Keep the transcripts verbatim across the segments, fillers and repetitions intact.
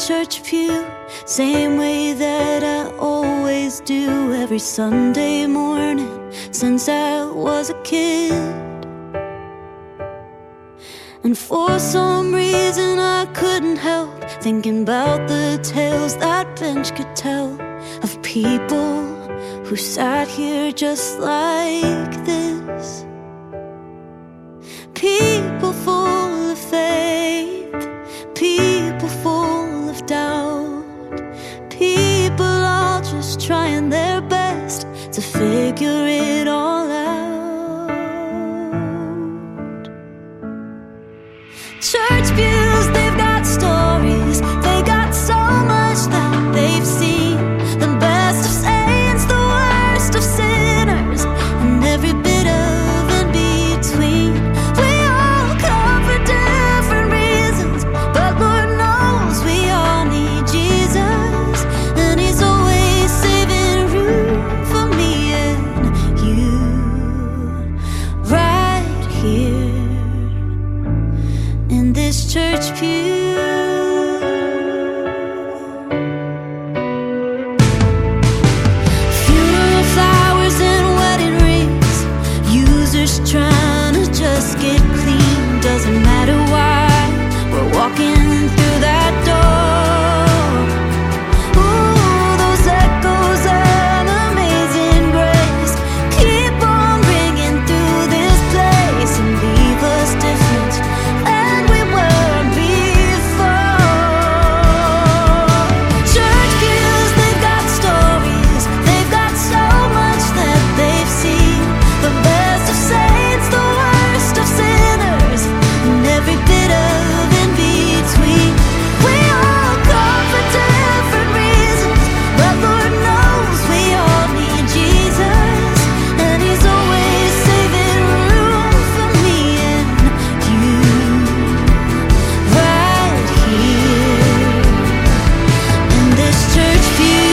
church pew, same way that I always do every Sunday morning since I was a kid. And for some reason I couldn't help thinking about the tales that bench could tell of people who sat here just like this. People full of faith, people full of doubt, people all just trying their best to figure it all out. Church pews, they've got stories, they got so much that they've seen. The best of saints, the worst of sinners, and every bit of in between. We all come for different reasons, but Lord knows we all need Jesus, and He's always saving room for me and you, right here in this church pew. Funeral flowers and wedding rings, users trying to just get clean. Doesn't matter why we're walking through that door. Ooh, those echoes of amazing grace keep on ringing through this place and leave us different than we were before. Church pews, they've got stories, they've got so much that they've seen. The best of saints, the worst of sinners, and every bit of in between. We all come for different reasons, but Lord knows we all need Jesus, and He's always saving room for me and you, right here in this church pew.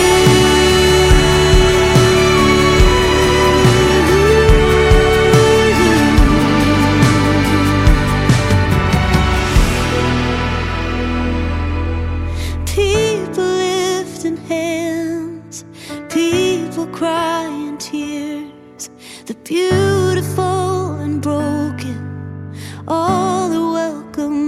People lifting hands, people crying tears, the beautiful and broken, all are welcome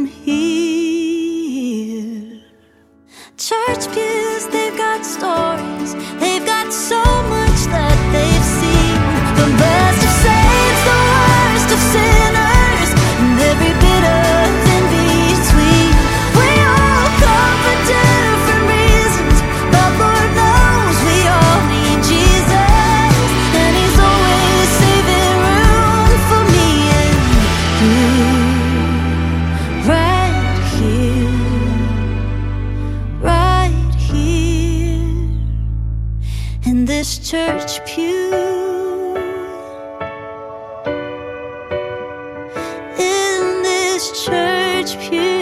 here. Church pews, they've got stories, they've got so much that they've seen. The best of saints, the worst of sinners, and every bit of in between. We all come for different reasons, but Lord knows we all need Jesus, and He's always saving room for me and you, right here, right here in this church pew, in this church pew.